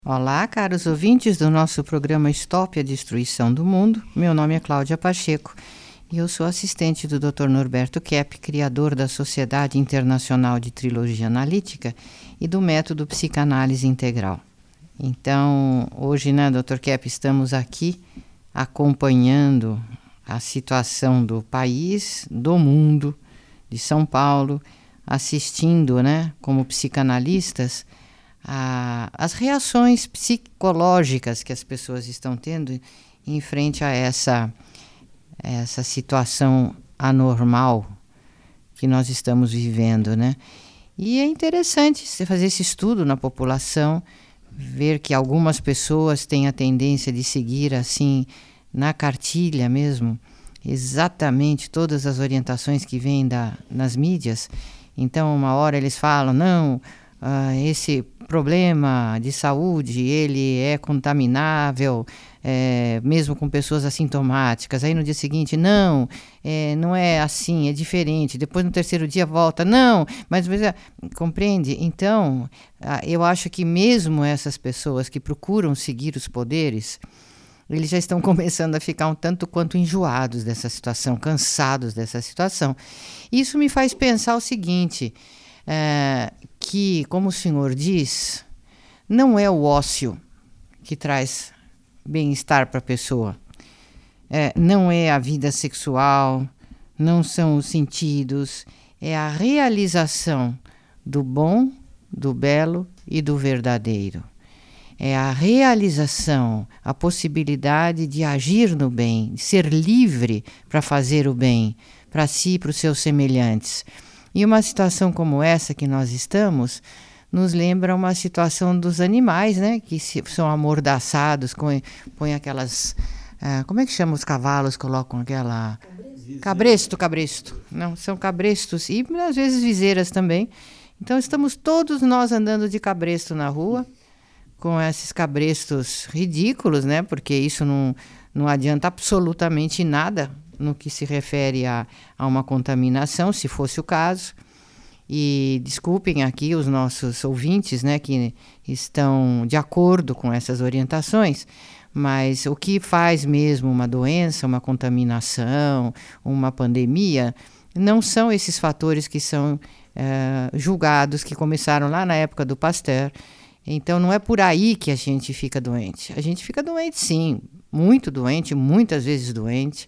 Olá, caros ouvintes do nosso programa Stop a Destruição do Mundo. Meu nome é Cláudia Pacheco e eu sou assistente do Dr. Norberto Kepp, criador da Sociedade Internacional de Trilogia Analítica e do método Psicanálise Integral. Então, hoje, Dr. Kepp, estamos aqui acompanhando a situação do país, do mundo, de São Paulo, assistindo, como psicanalistas, as reações psicológicas que as pessoas estão tendo em frente a essa situação anormal que nós estamos vivendo, E é interessante você fazer esse estudo na população, ver que algumas pessoas têm a tendência de seguir assim, na cartilha mesmo, exatamente todas as orientações que vêm nas mídias. Então, uma hora eles falam, não, esse problema de saúde, ele é contaminável, mesmo com pessoas assintomáticas. Aí no dia seguinte, não é assim, é diferente. Depois no terceiro dia volta, não, mas compreende? Então, eu acho que mesmo essas pessoas que procuram seguir os poderes, eles já estão começando a ficar um tanto quanto enjoados dessa situação, cansados dessa situação. Isso me faz pensar o seguinte, que, como o senhor diz, não é o ócio que traz bem-estar para a pessoa. Não é a vida sexual, não são os sentidos, é a realização do bom, do belo e do verdadeiro. É a realização, a possibilidade de agir no bem, de ser livre para fazer o bem, para si e para os seus semelhantes. E uma situação como essa que nós estamos, nos lembra uma situação dos animais, que são amordaçados, põem aquelas... como é que chama os cavalos? Colocam aquela... Cabresto. Não, são cabrestos e às vezes viseiras também. Então estamos todos nós andando de cabresto na rua, com esses cabrestos ridículos, porque isso não adianta absolutamente nada no que se refere a uma contaminação, se fosse o caso. E desculpem aqui os nossos ouvintes, que estão de acordo com essas orientações, mas o que faz mesmo uma doença, uma contaminação, uma pandemia, não são esses fatores que são julgados, que começaram lá na época do Pasteur. Então não é por aí que a gente fica doente. A gente fica doente sim, muito doente, muitas vezes doente.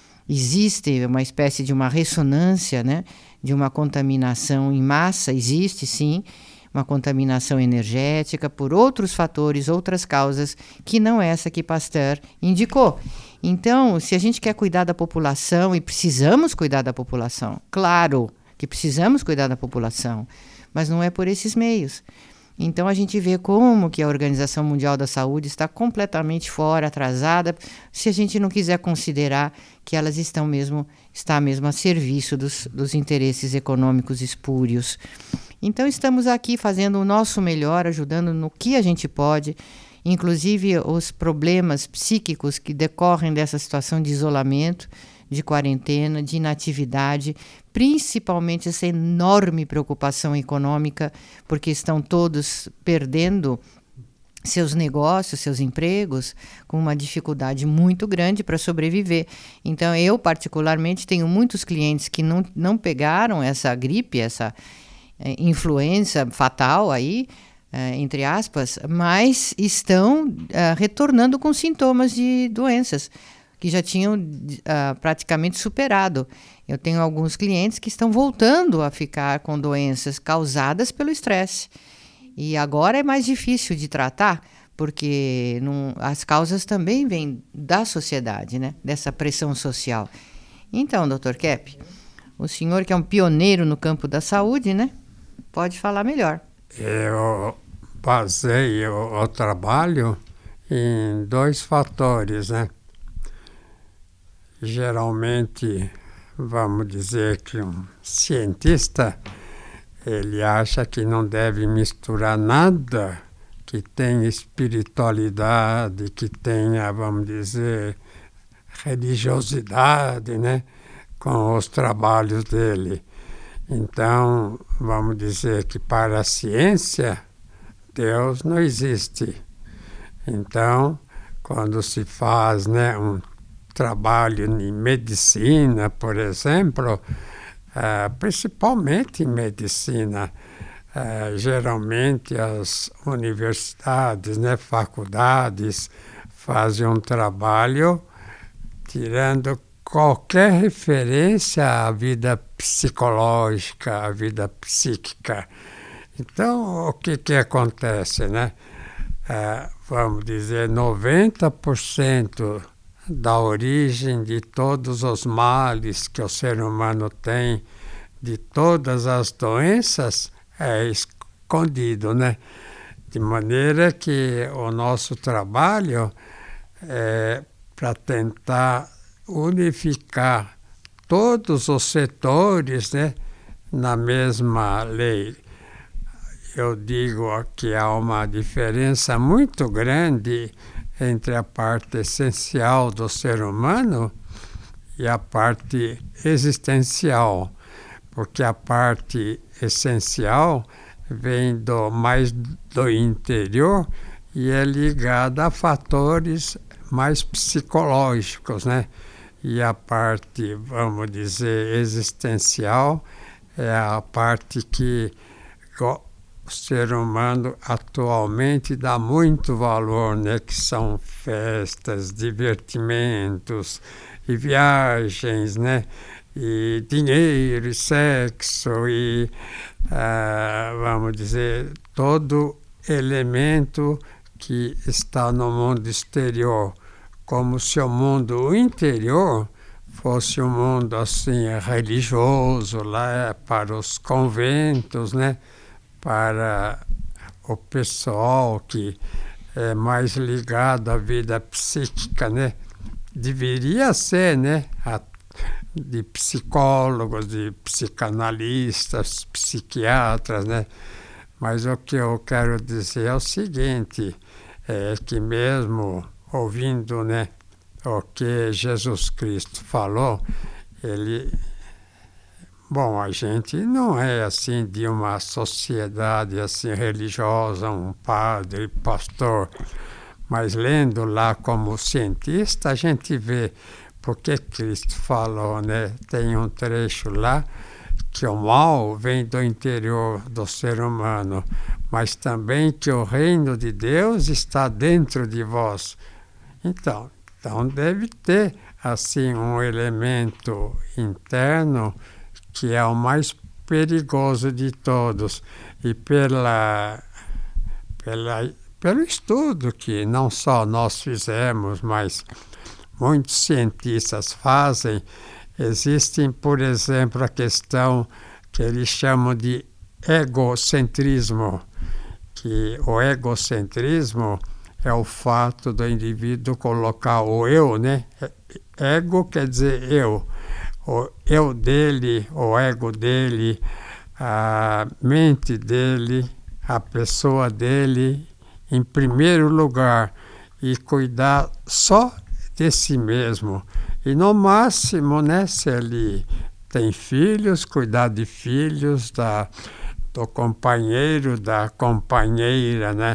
Existe uma espécie de uma ressonância, de uma contaminação em massa, existe sim, uma contaminação energética por outros fatores, outras causas, que não é essa que Pasteur indicou. Então, se a gente quer cuidar da população, e precisamos cuidar da população, claro que precisamos cuidar da população, mas não é por esses meios. Então a gente vê como que a Organização Mundial da Saúde está completamente fora, atrasada, se a gente não quiser considerar que elas está mesmo a serviço dos interesses econômicos espúrios. Então estamos aqui fazendo o nosso melhor, ajudando no que a gente pode, inclusive os problemas psíquicos que decorrem dessa situação de isolamento, de quarentena, de inatividade, principalmente essa enorme preocupação econômica, porque estão todos perdendo seus negócios, seus empregos, com uma dificuldade muito grande para sobreviver. Então, eu particularmente tenho muitos clientes que não pegaram essa gripe, essa influenza fatal aí, entre aspas, mas estão retornando com sintomas de doenças que já tinham praticamente superado. Eu tenho alguns clientes que estão voltando a ficar com doenças causadas pelo estresse. E agora é mais difícil de tratar, porque as causas também vêm da sociedade, dessa pressão social. Então, Dr. Kepp, o senhor que é um pioneiro no campo da saúde, pode falar melhor. Eu baseio o trabalho em 2 fatores, Geralmente, vamos dizer que um cientista, ele acha que não deve misturar nada que tenha espiritualidade, que tenha, vamos dizer, religiosidade, com os trabalhos dele. Então, vamos dizer que para a ciência, Deus não existe. Então, quando se faz, né, um trabalho em medicina, por exemplo, principalmente em medicina, geralmente as universidades, né, faculdades, fazem um trabalho tirando qualquer referência à vida psicológica, à vida psíquica. Então, o que acontece, né? Vamos dizer, 90% da origem de todos os males que o ser humano tem, de todas as doenças, é escondido, né? De maneira que o nosso trabalho é para tentar unificar todos os setores, né, na mesma lei. Eu digo que há uma diferença muito grande entre a parte essencial do ser humano e a parte existencial, porque a parte essencial vem mais do interior e é ligada a fatores mais psicológicos, né? E a parte, vamos dizer, existencial é a parte que o ser humano atualmente dá muito valor, né? Que são festas, divertimentos e viagens, né? E dinheiro, e sexo, e, vamos dizer, todo elemento que está no mundo exterior, como se o mundo interior fosse um mundo assim religioso, lá para os conventos, né? Para o pessoal que é mais ligado à vida psíquica, né? Deveria ser, né? De psicólogos, de psicanalistas, psiquiatras, né? Mas o que eu quero dizer é o seguinte, é que mesmo ouvindo, né, o que Jesus Cristo falou, bom, a gente não é assim de uma sociedade assim religiosa, um padre, pastor, mas lendo lá como cientista, a gente vê porque Cristo falou, né? Tem um trecho lá que o mal vem do interior do ser humano, mas também que o reino de Deus está dentro de vós. Então deve ter assim um elemento interno que é o mais perigoso de todos. E pelo estudo que não só nós fizemos, mas muitos cientistas fazem, existem, por exemplo, a questão que eles chamam de egocentrismo, que o egocentrismo é o fato do indivíduo colocar o eu, né? Ego quer dizer eu. O eu dele, o ego dele, a mente dele, a pessoa dele, em primeiro lugar, e cuidar só de si mesmo. E no máximo, né, se ele tem filhos, cuidar de filhos, do companheiro, da companheira, né?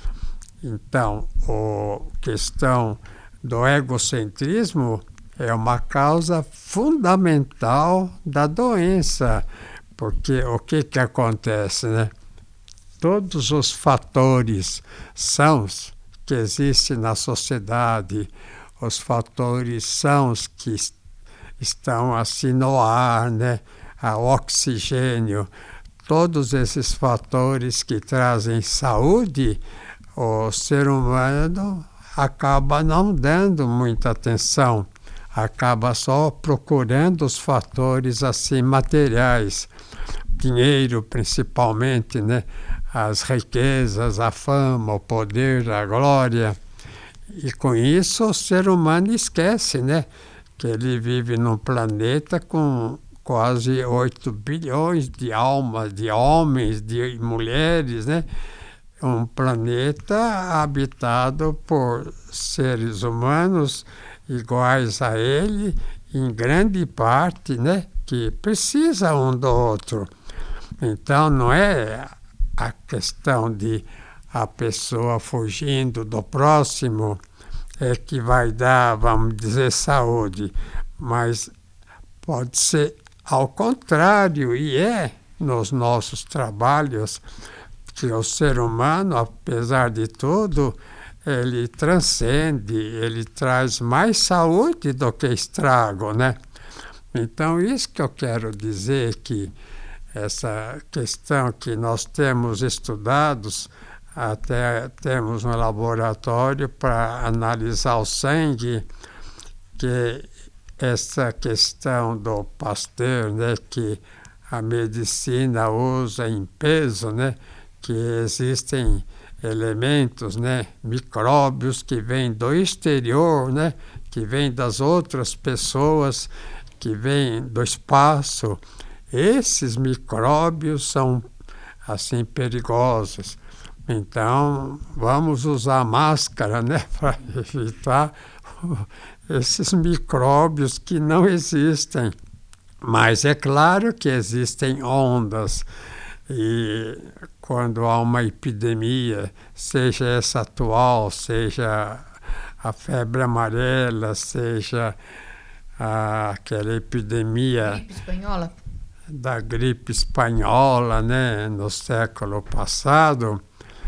Então, a questão do egocentrismo é uma causa fundamental da doença, porque o que acontece, né? Todos os fatores sãos que existem na sociedade, os fatores sãos que estão assim no ar, né? O oxigênio, todos esses fatores que trazem saúde, o ser humano acaba não dando muita atenção, acaba só procurando os fatores assim materiais, dinheiro principalmente, né? As riquezas, a fama, o poder, a glória. E com isso o ser humano esquece, né? Que ele vive num planeta com quase 8 bilhões de almas, de homens, de mulheres, né? Um planeta habitado por seres humanos iguais a ele, em grande parte, né? Que precisam um do outro. Então não é a questão de a pessoa fugindo do próximo é que vai dar, vamos dizer, saúde, mas pode ser ao contrário, e é nos nossos trabalhos que o ser humano, apesar de tudo, ele transcende, ele traz mais saúde do que estrago, né? Então, isso que eu quero dizer, que essa questão que nós temos estudados, até temos um laboratório para analisar o sangue, que essa questão do Pasteur, né, que a medicina usa em peso, né, que existem elementos, né, micróbios que vêm do exterior, né, que vêm das outras pessoas, que vêm do espaço. Esses micróbios são assim perigosos. Então, vamos usar máscara, né, para evitar esses micróbios que não existem. Mas é claro que existem ondas. E quando há uma epidemia, seja essa atual, seja a febre amarela, seja aquela epidemia Gripe espanhola. Da gripe espanhola, né, no século passado,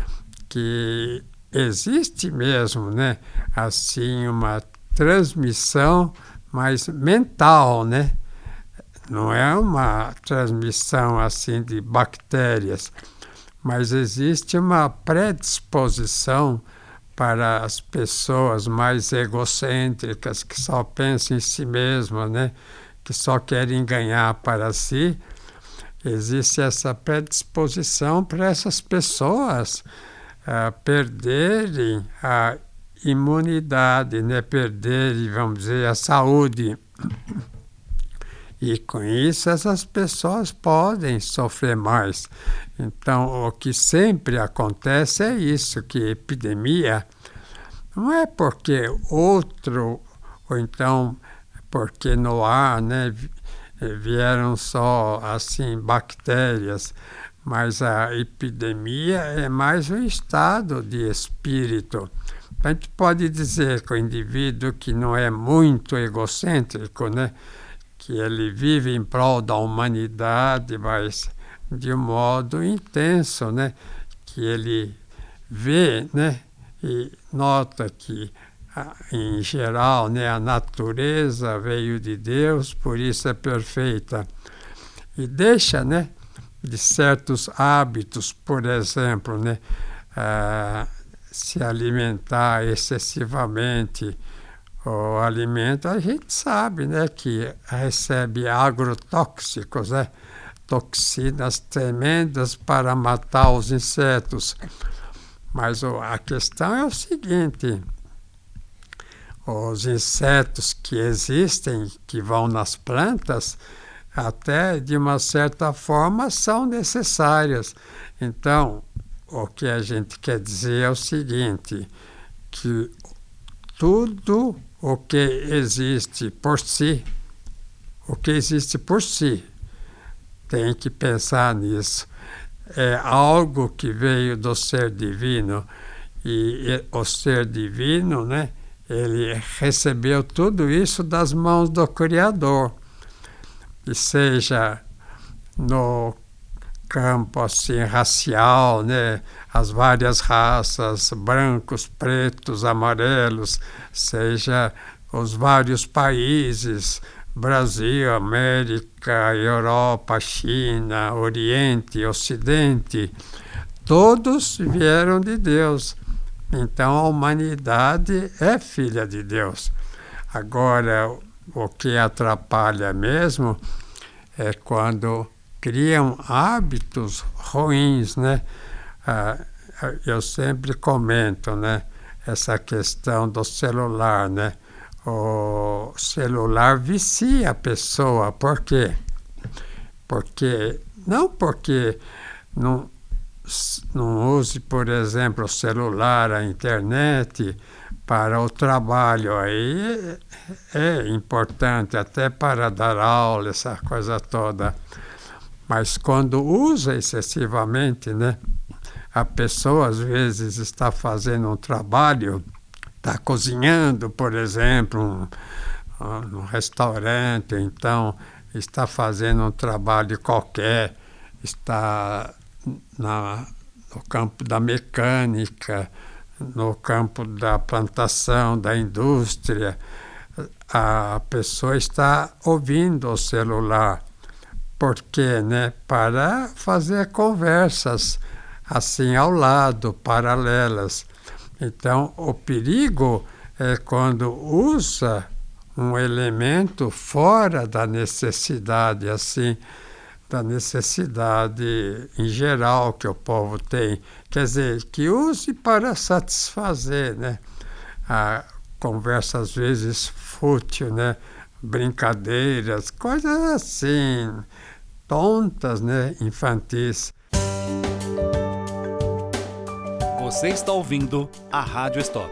que existe mesmo, né, assim, uma transmissão mais mental, né? Não é uma transmissão assim de bactérias, mas existe uma predisposição para as pessoas mais egocêntricas, que só pensam em si mesmas, né? Que só querem ganhar para si. Existe essa predisposição para essas pessoas perderem a imunidade, né? Perderem, vamos dizer, a saúde. E com isso essas pessoas podem sofrer mais. Então, o que sempre acontece é isso, que epidemia não é porque outro, ou então porque no ar, né, vieram só assim bactérias, mas a epidemia é mais um estado de espírito. A gente pode dizer que o indivíduo que não é muito egocêntrico, né, que ele vive em prol da humanidade, mas de um modo intenso, né? Que ele vê, né? E nota que, em geral, né? A natureza veio de Deus, por isso é perfeita. E deixa, né? De certos hábitos, por exemplo, né? Se alimentar excessivamente. O alimento, a gente sabe, né, que recebe agrotóxicos, né, toxinas tremendas para matar os insetos. Mas a questão é o seguinte: os insetos que existem, que vão nas plantas, até de uma certa forma são necessários. Então, o que a gente quer dizer é o seguinte, que tudo o que existe por si, tem que pensar nisso. É algo que veio do ser divino, e o ser divino, né, ele recebeu tudo isso das mãos do Criador. E seja no campo assim racial, né, as várias raças, brancos, pretos, amarelos, seja os vários países, Brasil, América, Europa, China, Oriente, Ocidente, todos vieram de Deus. Então a humanidade é filha de Deus. Agora, o que atrapalha mesmo é quando criam hábitos ruins, né? Eu sempre comento, né, essa questão do celular, né? O celular vicia a pessoa. Por quê? Porque não use, por exemplo, o celular, a internet para o trabalho. Aí é importante até para dar aula, essa coisa toda. Mas quando usa excessivamente, né, A pessoa, às vezes, está fazendo um trabalho, está cozinhando, por exemplo, num restaurante, então está fazendo um trabalho qualquer, está no campo da mecânica, no campo da plantação, da indústria. A pessoa está ouvindo o celular. Por quê? Né? Para fazer conversas assim ao lado, paralelas. Então, o perigo é quando usa um elemento fora da necessidade, assim, da necessidade em geral que o povo tem. Quer dizer, que use para satisfazer, né? A conversa, às vezes, fútil, né? Brincadeiras, coisas assim, tontas, né? Infantis. Você está ouvindo a Rádio Stop.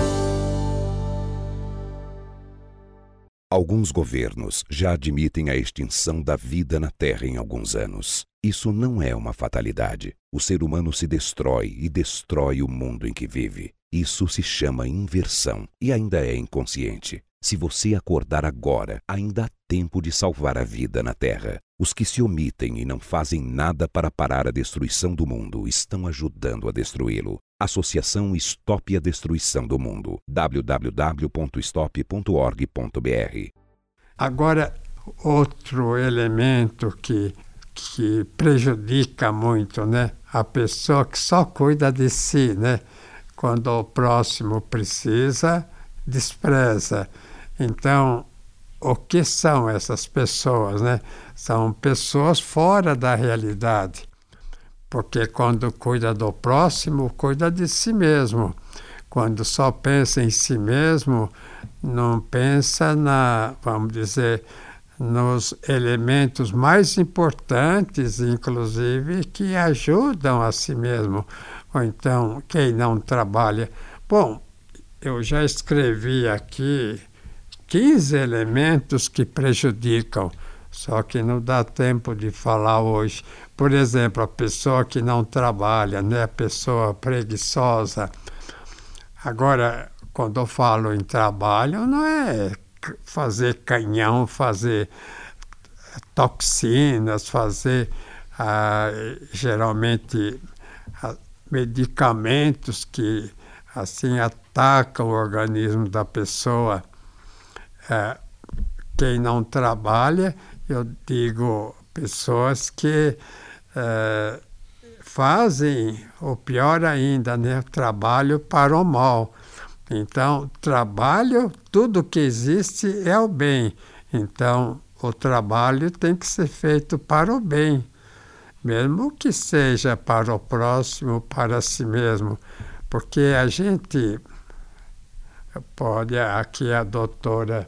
Alguns governos já admitem a extinção da vida na Terra em alguns anos. Isso não é uma fatalidade. O ser humano se destrói e destrói o mundo em que vive. Isso se chama inversão e ainda é inconsciente. Se você acordar agora, ainda há tempo de salvar a vida na Terra. Os que se omitem e não fazem nada para parar a destruição do mundo estão ajudando a destruí-lo. Associação Stop a Destruição do Mundo. www.stop.org.br. Agora, outro elemento que prejudica muito, né? A pessoa que só cuida de si, né? Quando o próximo precisa, despreza. Então, o que são essas pessoas, né? São pessoas fora da realidade. Porque quando cuida do próximo, cuida de si mesmo. Quando só pensa em si mesmo, não pensa vamos dizer, nos elementos mais importantes, inclusive, que ajudam a si mesmo. Ou então, quem não trabalha. Bom, eu já escrevi aqui 15 elementos que prejudicam, só que não dá tempo de falar hoje. Por exemplo, a pessoa que não trabalha, né? A pessoa preguiçosa. Agora, quando eu falo em trabalho, não é fazer canhão, fazer toxinas, fazer geralmente medicamentos que assim atacam o organismo da pessoa. Quem não trabalha, eu digo pessoas que fazem, ou pior ainda, né, trabalho para o mal. Então, trabalho, tudo que existe é o bem. Então, o trabalho tem que ser feito para o bem, mesmo que seja para o próximo, para si mesmo. Porque a gente pode, aqui a doutora,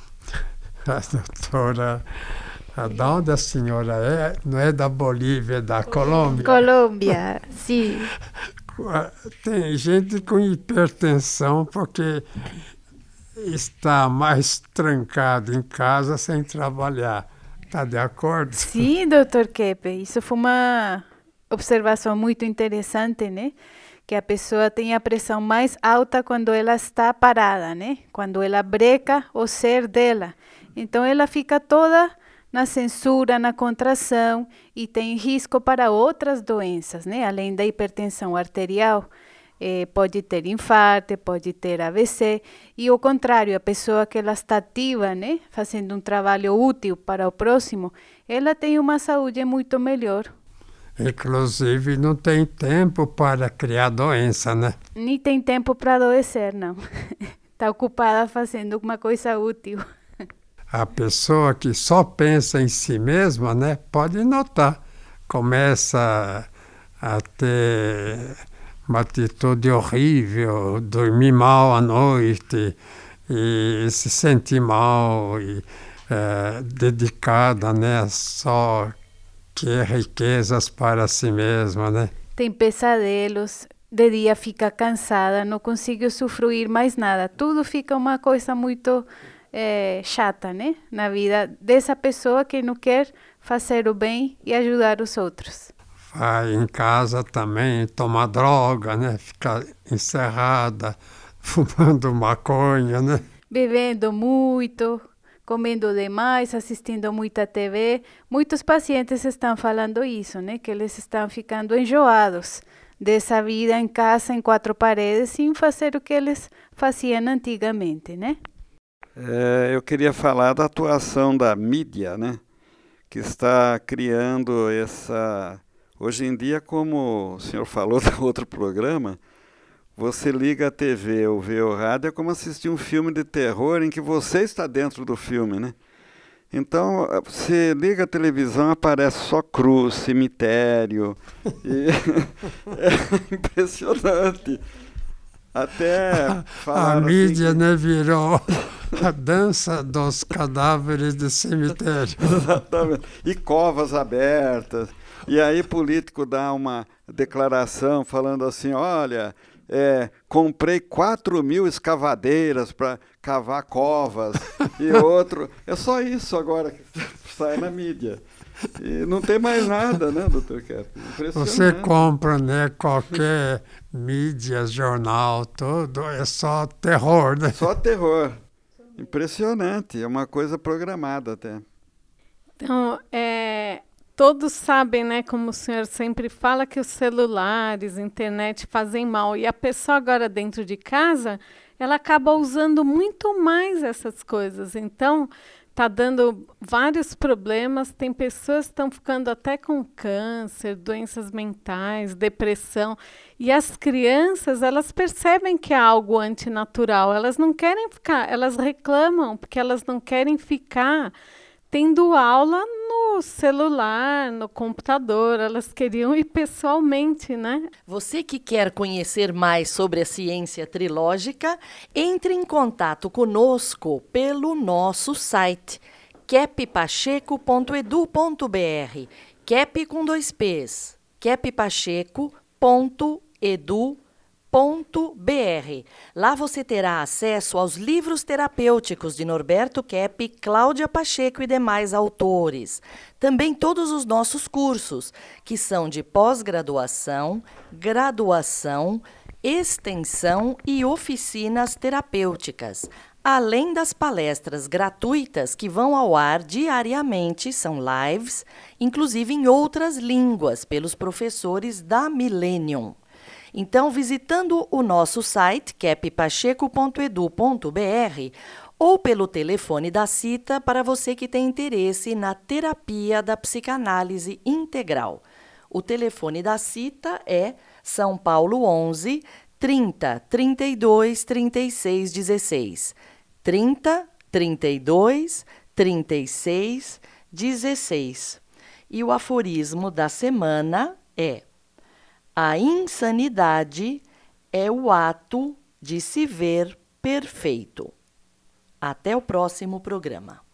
da onde a senhora é? Não é da Bolívia, é da Colômbia. Colômbia, sim. Tem gente com hipertensão porque está mais trancado em casa sem trabalhar. Está de acordo? Sim, doutor Keppe. Isso foi uma observação muito interessante, né? Que a pessoa tem a pressão mais alta quando ela está parada, né? Quando ela breca o ser dela. Então, ela fica toda na censura, na contração e tem risco para outras doenças, né? Além da hipertensão arterial, pode ter infarto, pode ter AVC. E o contrário, a pessoa que ela está ativa, né? Fazendo um trabalho útil para o próximo, ela tem uma saúde muito melhor. Inclusive, não tem tempo para criar doença, né? Nem tem tempo para adoecer, não. Está ocupada fazendo uma coisa útil. A pessoa que só pensa em si mesma, né, pode notar, começa a ter uma atitude horrível, dormir mal à noite, e se sentir mal, e dedicada, né, só quer riquezas para si mesma, né? Tem pesadelos, de dia fica cansada, não consegue usufruir mais nada, tudo fica uma coisa muito chata, né? Na vida dessa pessoa que não quer fazer o bem e ajudar os outros. vai em casa também tomar droga, né? Ficar encerrada, fumando maconha, né? Bebendo muito, comendo demais, assistindo muita TV. Muitos pacientes estão falando isso, né? Que eles estão ficando enjoados dessa vida em casa, em quatro paredes, sem fazer o que eles faziam antigamente, né? Eu queria falar da atuação da mídia, né? Que está criando essa... Hoje em dia, como o senhor falou no outro programa, você liga a TV ou vê o rádio, é como assistir um filme de terror em que você está dentro do filme, né? Então, você liga a televisão, aparece só cruz, cemitério. É impressionante. Até a mídia, assim, né, virou a dança dos cadáveres de cemitério. Exatamente. E covas abertas. E aí político dá uma declaração falando assim, olha, comprei 4.000 escavadeiras para cavar covas. E outro... É só isso agora que sai na mídia. E não tem mais nada, né, Dr. Kepp? Você compra, né, qualquer mídia, jornal, tudo, é só terror, né? Só terror. Impressionante, é uma coisa programada até. Então, todos sabem, né, como o senhor sempre fala, que os celulares, internet fazem mal. E a pessoa agora dentro de casa, ela acaba usando muito mais essas coisas. Então, está dando vários problemas, tem pessoas que estão ficando até com câncer, doenças mentais, depressão. E as crianças, elas percebem que é algo antinatural. Elas não querem ficar, elas reclamam, porque elas não querem ficar tendo aula no celular, no computador, elas queriam ir pessoalmente, né? Você que quer conhecer mais sobre a ciência trilógica, entre em contato conosco pelo nosso site keppacheco.edu.br, Kep com 2 P's, keppacheco.edu.br. Lá você terá acesso aos livros terapêuticos de Norberto Kepp, Cláudia Pacheco e demais autores. Também todos os nossos cursos, que são de pós-graduação, graduação, extensão e oficinas terapêuticas. Além das palestras gratuitas que vão ao ar diariamente, são lives, inclusive em outras línguas, pelos professores da Millennium. Então, visitando o nosso site, keppacheco.edu.br, ou pelo telefone da cita para você que tem interesse na terapia da psicanálise integral. O telefone da cita é São Paulo 11 30 32 36 16. 30 32 36 16. E o aforismo da semana é: a insanidade é o ato de se ver perfeito. Até o próximo programa.